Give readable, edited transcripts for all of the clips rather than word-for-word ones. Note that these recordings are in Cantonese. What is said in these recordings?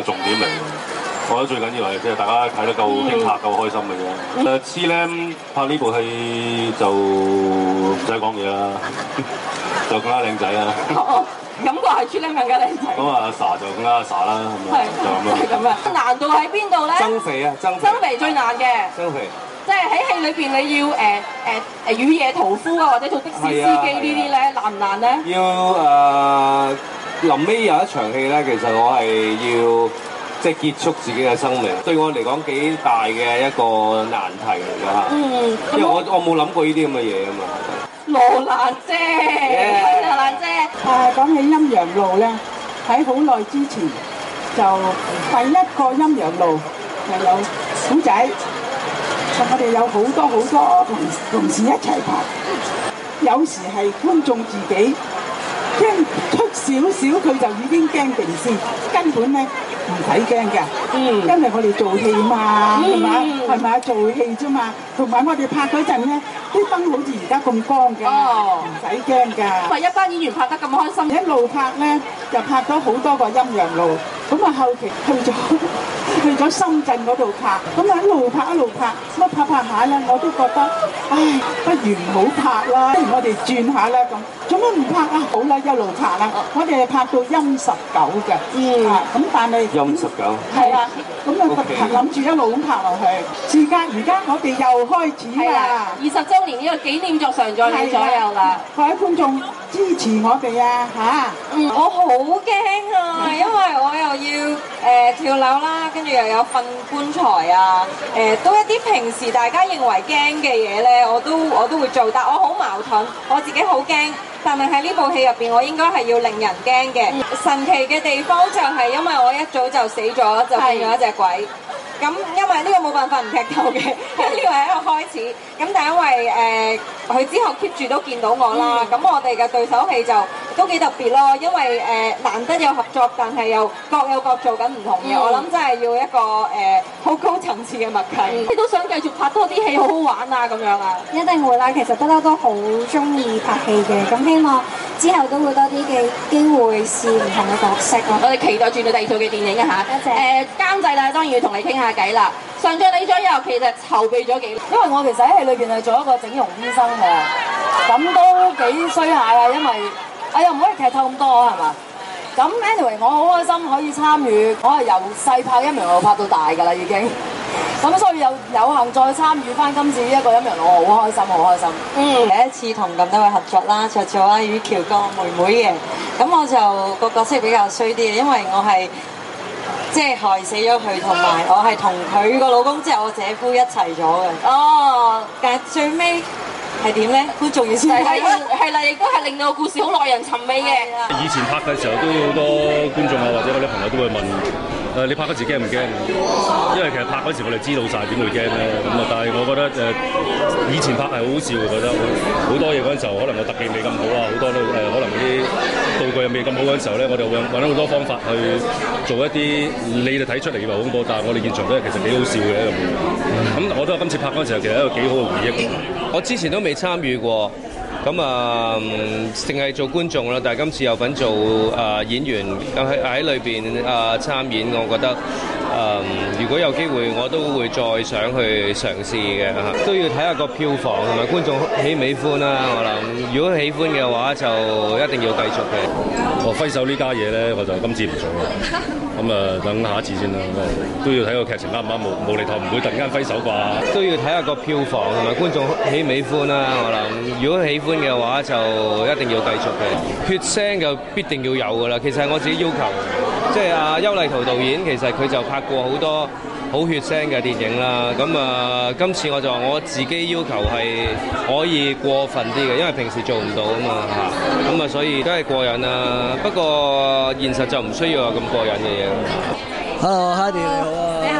重點嚟嘅。我覺得最緊要係即係大家睇得夠驚嚇、夠開心嘅啫。Chilam 拍呢部戲就唔使講嘢啦，就更加靚仔啦。 感覺係 Chilam 更加靚仔。 咁啊，Sa 就更加 Sa 啦，就咁咯。 係咁樣。難度喺邊度咧？ 增肥啊，增肥最難嘅。 增肥。 即係喺戲裏邊，你要雨夜屠夫啊，或者做的士司機呢啲咧，難唔難咧？ 要臨尾有一場戲咧，其實我係要即係結束自己嘅生命，對我嚟講幾大嘅一個難題嚟㗎嚇。因為我冇諗過呢啲咁嘅嘢啊嘛。 羅蘭姐，羅蘭姐。 講起陰陽路咧，喺好耐之前就第一個陰陽路係有古仔。我哋有好多同事一齊拍，有時係觀眾自己驚出少少，佢就已經驚定先，根本咧唔使驚嘅。因為我哋做戲嘛，係咪做戲啫嘛，同埋我哋拍嗰陣咧，啲燈好似而家咁光嘅，唔使驚㗎。 因為一班演員拍得咁開心， 一路拍咧就拍咗好多個陰陽路，咁啊後期去咗深圳嗰度拍，咁啊一路拍，咁拍下咧，我都覺得，唉，不如唔好拍啦，不如我哋轉下啦咁，做乜唔拍啊？好啦，一路拍啦，我哋係拍到陰19嘅，咁但係陰19 係啦，咁啊諗住一路咁拍落去，而家我哋又開始啦 ，20週年呢個紀念作上咗你左右啦， 各位觀眾支持我哋啊嚇！ 我好驚啊，因為我又要跳樓啦，跟住又有瞓棺材啊，都一啲平時大家認為驚嘅嘢咧，我都會做，但我好矛盾，我自己好驚，但係喺呢部戲入邊，我應該係要令人驚嘅。神奇嘅地方就係因為我一早就死咗，就變咗一隻鬼。咁因為呢個冇辦法唔劇透嘅，呢個係一個開始。咁但係因為佢之後 keep 住都見到我啦，咁我哋嘅對手戲就都幾特別咯，因為難得有合作，但係又各有各做緊唔同嘅。我諗真係要一個好高層次嘅默契。你都想繼續拍多啲戲，好好玩啊咁樣啊？ 一定會啦，其實不嬲都好中意拍戲嘅，咁希望之後都會多啲嘅機會試唔同嘅角色咯。 我哋期待轉到第2套嘅電影啊嚇！ 多謝。 監製啦，當然要同你傾下偈啦。上咗你左右，其實籌備咗幾年？ 因為我其實喺戲裏邊係做一個整容醫生嘅，咁都幾衰下啊！因為又唔可以劇透咁多係嘛？咁 anyway 我好開心可以參與，我係由細拍陰陽路拍到大㗎啦已經。咁所以有幸再參與翻今次呢一個陰陽路，我好開心，好開心。 第一次同咁多位合作啦，就做阿雨橋個妹妹嘅，咁我就個角色比較衰啲嘅，因為我係即係害死咗佢，同埋我係同佢個老公即係我姐夫一齊咗嘅。 哦， 但係最尾係點咧？觀眾要先睇。 係啦，亦都係令到個故事好耐人尋味嘅。 以前拍嘅時候都好多觀眾啊，或者嗰啲朋友都會問。你拍嗰時驚唔驚？因為其實拍嗰時我哋知道晒點會驚咧，咁啊，但係我覺得以前拍係好好笑，我覺得好多嘢嗰陣時候，可能個特技未咁好啊，好多都可能嗰啲道具又未咁好嗰陣時候咧，我哋會揾好多方法去做一啲你哋睇出嚟以為好恐怖，但係我哋現場都係其實幾好笑嘅咁。咁我覺得今次拍嗰陣時候，其實係一個幾好嘅回憶。 我之前都未參與過。咁啊，淨係做觀眾啦，但係今次有份做演員喺裏邊參演，我覺得如果有機會，我都會再想去嘗試嘅嚇，都要睇下個票房同埋觀眾喜唔喜歡啦。我諗如果喜歡嘅話，就一定要繼續嘅。 我揮手呢家嘢咧，我就今次唔做啦。咁啊，等下一次先啦。都要睇個劇情啱唔啱，無厘頭唔會突然間揮手啩。 都要睇下個票房同埋觀眾喜唔喜歡啦。我諗如果喜歡嘅話，就一定要繼續嘅。血腥就必定要有噶啦。其實係我自己要求，即係阿邱禮濤導演，其實佢就拍過好多好血腥嘅電影啦。咁啊，今次我就話我自己要求係可以過分啲嘅，因為平時做唔到啊嘛嚇。咁啊，所以都係過癮啦。不過現實就唔需要有咁過癮嘅嘢。 Hello，Heidi 你好啊！ 你好。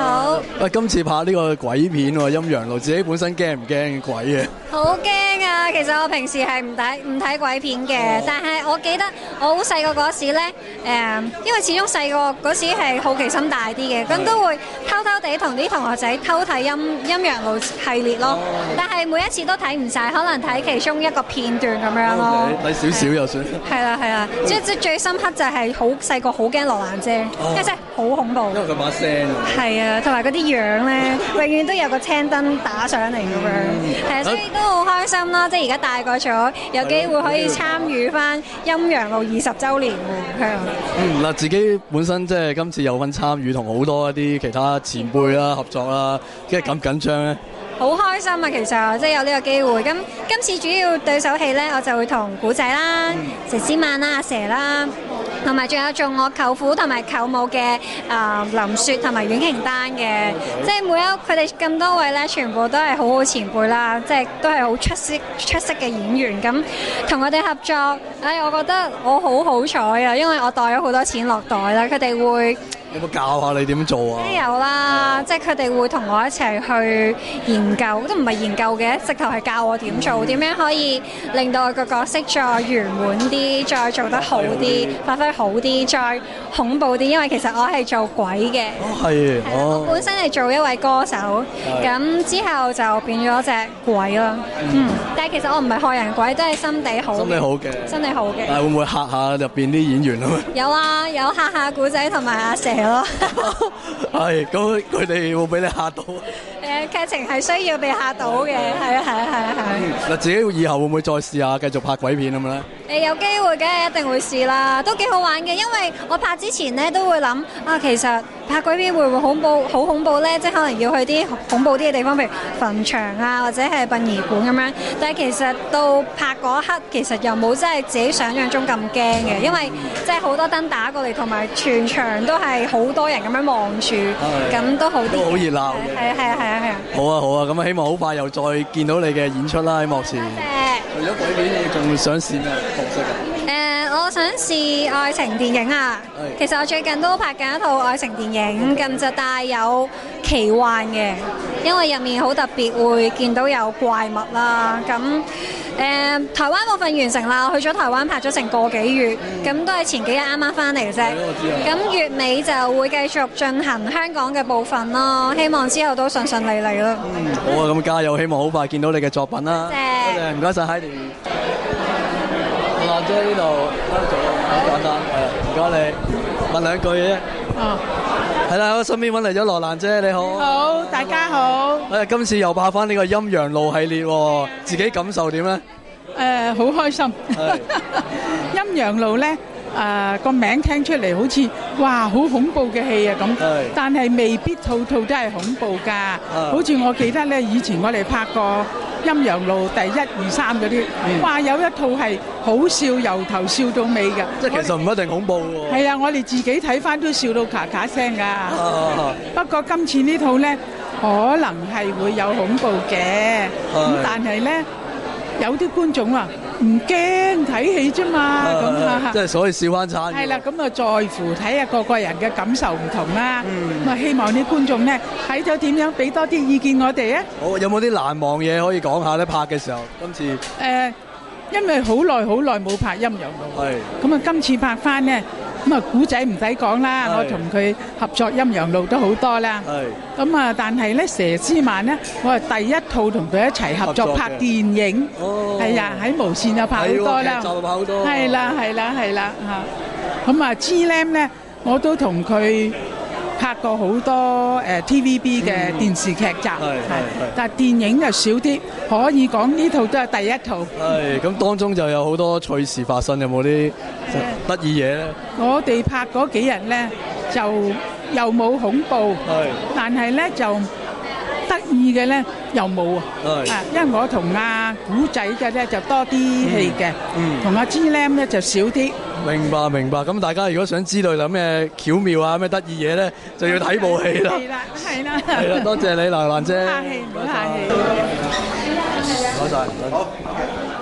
好。 喂，今次拍呢個鬼片喎，《陰陽路》，自己本身驚唔驚鬼嘅？ 好驚啊！其實我平時係唔睇鬼片嘅，但係我記得我好細個嗰時咧，因為始終細個嗰時係好奇心大啲嘅，咁都會偷偷地同啲同學仔偷睇陰陽路系列咯。但係每一次都睇唔晒，可能睇其中一個片段咁樣咯。 睇少少就算。 係啦，即係最深刻就係好細個好驚羅蘭姐，即係真係好恐怖。 因為佢把聲。 係啊，同埋嗰啲樣咧，永遠都有個青燈打上嚟咁樣。係啊，所以都好開心啦！即係而家大個咗，有機會可以參與翻陰陽路20週年喎，係啊。 嗱，自己本身即係今次有份參與，同好多一啲其他前輩啦合作啦，即係緊張咧。 好開心啊！其實即係有呢個機會。咁今次主要對手戲咧，我就會同古仔啦、佘詩曼啦、阿佘啦，同埋仲有做我舅父同埋舅母嘅林雪同埋阮瓊丹嘅。即係佢哋咁多位咧，全部都係好好前輩啦，即係都係好出色嘅演員。咁同佢哋合作，我覺得我好好彩啊，因為我袋咗好多錢落袋啦，佢哋會。 有冇教下你點做啊？ 有啦，即係佢哋會同我一齊去研究，都唔係研究嘅，直頭係教我點做，點樣可以令到我個角色再圓滿啲，再做得好啲，發揮好啲，再恐怖啲。因為其實我係做鬼嘅，我本身係做一位歌手，咁之後就變咗隻鬼啦。但係其實我唔係害人鬼，都係心地好。心地好嘅。但係會唔會嚇下入邊啲演員啊？ 有啊，有嚇下古仔同埋阿佘咯。 係，咁佢哋會俾你嚇到？ 劇情係需要被嚇到嘅，係啊。 嗱，自己以後會唔會再試下繼續拍鬼片咁咧？ 有機會嘅，一定會試啦，都幾好玩嘅。因為我拍之前咧都會諗其實拍鬼片會唔會好恐怖咧？即係可能要去啲恐怖啲嘅地方，譬如墳場啊，或者係殯儀館咁樣。但係其實到拍嗰一刻，其實又冇真係自己想象中咁驚嘅，因為即係好多燈打過嚟，同埋全場都係好多人咁樣望住，咁都好啲。 都好熱鬧。 係啊。 好啊，咁希望好快又再見到你嘅演出啦喺幕前。除咗鬼片，你仲想試咩角色啊？ 我想試愛情電影啊。其實我最近都拍緊一套愛情電影，咁就帶有奇幻嘅，因為入面好特別，會見到有怪物啦。咁台灣部分完成啦，我去咗台灣拍咗成個幾月，咁都係前幾日啱啱翻嚟嘅啫。咁月尾就會繼續進行香港嘅部分咯，希望之後都順順利利咯。 好啊，咁加油，希望好快見到你嘅作品啦。多謝，唔該晒Heidi。羅蘭姐呢度做好簡單，唔該你問兩句嘅啫。係啦，我身邊揾嚟咗羅蘭姐，你好。 好，大家好。 今次又拍翻呢個陰陽路系列喎，自己感受點咧？ 好開心。陰陽路咧，個名聽出嚟好似哇好恐怖嘅戲啊咁，但係未必套套都係恐怖㗎。好似我記得咧，以前我哋拍過陰陽路第1、2、3嗰啲，哇有一套係好笑，由頭笑到尾㗎。 即係其實唔一定恐怖喎。 係啊，我哋自己睇翻都笑到咔咔聲㗎。不過今次呢套咧，可能係會有恐怖嘅，咁但係咧有啲觀眾啊唔驚睇戲啫嘛，咁啊， 即係所以笑翻餐。 係啦，咁啊在乎睇下個人嘅感受唔同啦。咁啊希望啲觀眾咧睇咗點樣，俾多啲意見我哋啊。 好，有冇啲難忘嘢可以講下咧？拍嘅時候，今次因為好耐冇拍陰陽路，咁啊今次拍翻咧，咁啊古仔唔使講啦，我同佢合作陰陽路都好多啦。咁啊，但係咧佘詩曼咧，我係第一套同佢一齊合作拍電影，係啊喺無線又拍好多啦，係啦嚇。咁啊 G-Lam 咧，我都同佢拍過好多TVB 嘅電視劇集，但係電影就少啲，可以講呢套都係第一套。 咁當中就有好多趣事發生，有冇啲得意嘢咧？ 我哋拍嗰幾日咧，就又冇恐怖，但係咧就得意嘅咧又冇啊！因為我同阿古仔嘅咧就多啲戲嘅，同阿 G-Lam 咧就少啲。 明白。咁大家如果想知道有咩巧妙啊、咩得意嘢咧，就要睇部戲啦。 係啦， 多謝你，羅蘭姐。 唔客氣。 唔該晒。好。